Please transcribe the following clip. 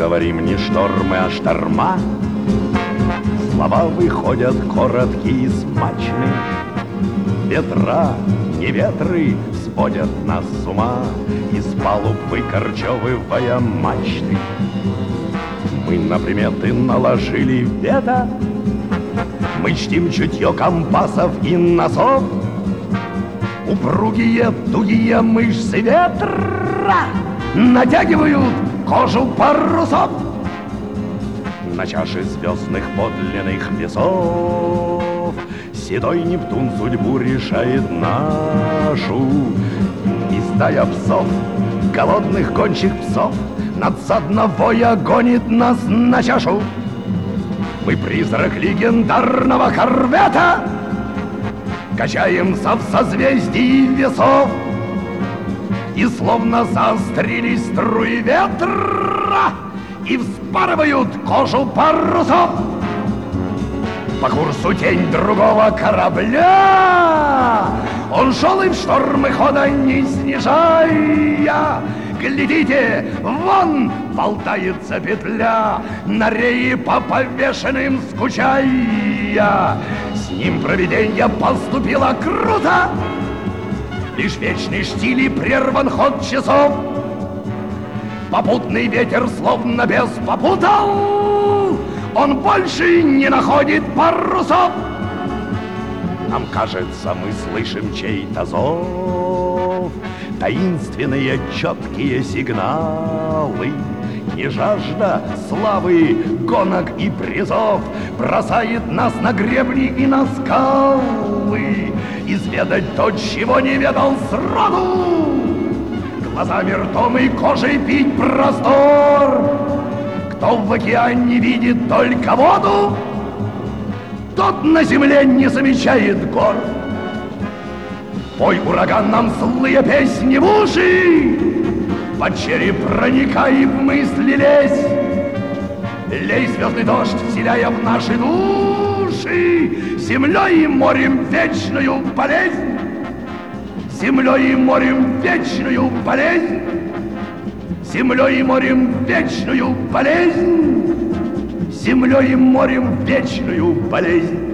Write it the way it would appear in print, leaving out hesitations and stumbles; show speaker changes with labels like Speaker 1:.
Speaker 1: говорим не штормы, а шторма. Слова выходят короткие и смачные. Ветра, не ветры сводят нас с ума, из палуб выкорчевывая мачты. Мы на приметы наложили вето, мы чтим чутье компасов и носов. Упругие, тугие мышцы ветра натягивают кожу парусов. На чаше звездных подлинных весов седой Нептун судьбу решает нашу. И стая псов, голодных гончих псов, надсадно воя гонит нас на чашу. Мы призрак легендарного корвета, качаемся в созвездии весов. И словно заострились струи ветра и вспарывают кожу парусов. По курсу тень другого корабля он шел и в штормы хода не снижая. Глядите, вон болтается петля, на рее по повешенным скучая. С ним провиденье поступило круто, лишь вечный штиль прерван ход часов. Попутный ветер словно без попутал, он больше не находит парусов. Нам кажется, мы слышим чей-то зов, таинственные четкие сигналы. Не жажда славы, гонок и призов бросает нас на гребни и на скалы. Изведать то, чего не ведал сроду, глазами, ртом и кожей пить простор. Кто в океане видит только воду, тот на земле не замечает гор. Пой, ураган, нам злые песни в уши, под череп проникай в мысли лезь. Лей звездный дождь, вселяя в наши души землей и морем вечную болезнь. Землей и морем вечную болезнь. Землей и морем вечную болезнь. Землей и морем вечную болезнь.